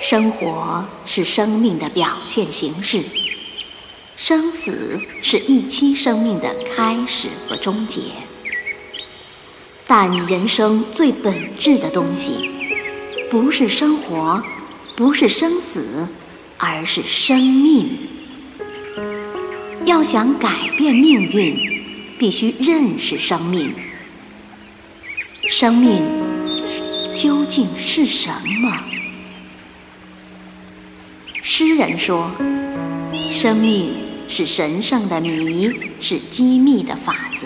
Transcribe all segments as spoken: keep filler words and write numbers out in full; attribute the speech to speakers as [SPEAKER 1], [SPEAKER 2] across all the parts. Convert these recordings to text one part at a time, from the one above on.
[SPEAKER 1] 生活是生命的表现形式，生死是一期生命的开始和终结。但人生最本质的东西，不是生活，不是生死，而是生命。要想改变命运，必须认识生命。生命究竟是什么？诗人说，生命是神圣的谜，是机密的法则。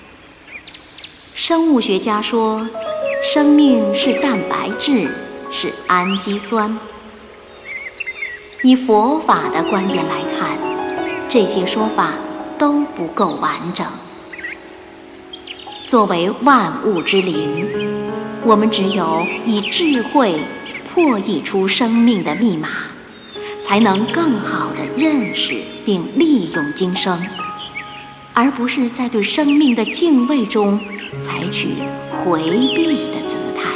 [SPEAKER 1] 生物学家说，生命是蛋白质，是氨基酸。以佛法的观点来看，这些说法都不够完整。作为万物之灵，我们只有以智慧破译出生命的密码，才能更好地认识并利用今生，而不是在对生命的敬畏中采取回避的姿态。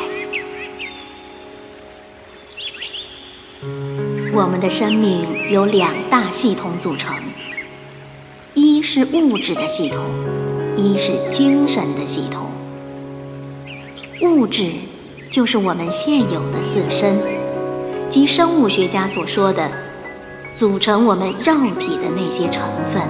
[SPEAKER 1] 我们的生命由两大系统组成，一是物质的系统，一是精神的系统。物质就是我们现有的四身，即生物学家所说的组成我们肉体的那些成分。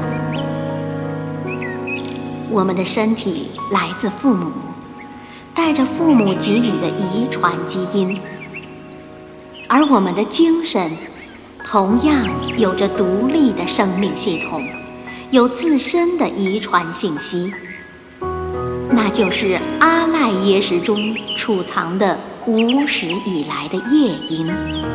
[SPEAKER 1] 我们的身体来自父母，带着父母给予的遗传基因，而我们的精神同样有着独立的生命系统，有自身的遗传信息，那就是阿赖耶识中储藏的无始以来的业因。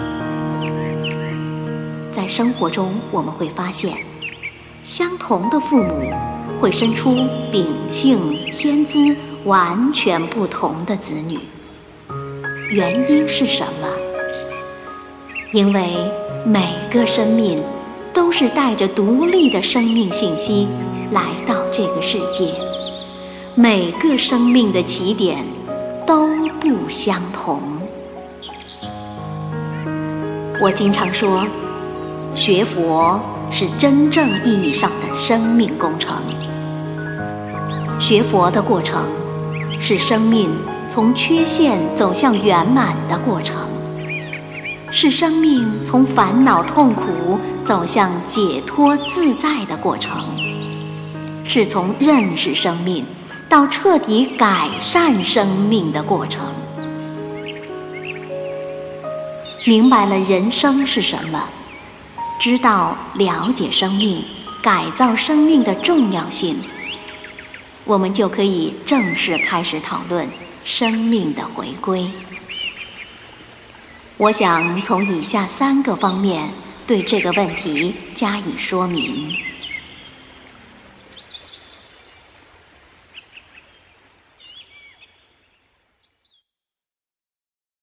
[SPEAKER 1] 在生活中，我们会发现，相同的父母会生出秉性天资完全不同的子女。原因是什么？因为每个生命都是带着独立的生命信息来到这个世界，每个生命的起点都不相同。我经常说，学佛是真正意义上的生命工程。学佛的过程是生命从缺陷走向圆满的过程，是生命从烦恼痛苦走向解脱自在的过程，是从认识生命到彻底改善生命的过程。明白了人生是什么，知道了解生命、改造生命的重要性，我们就可以正式开始讨论生命的回归。我想从以下三个方面对这个问题加以说明。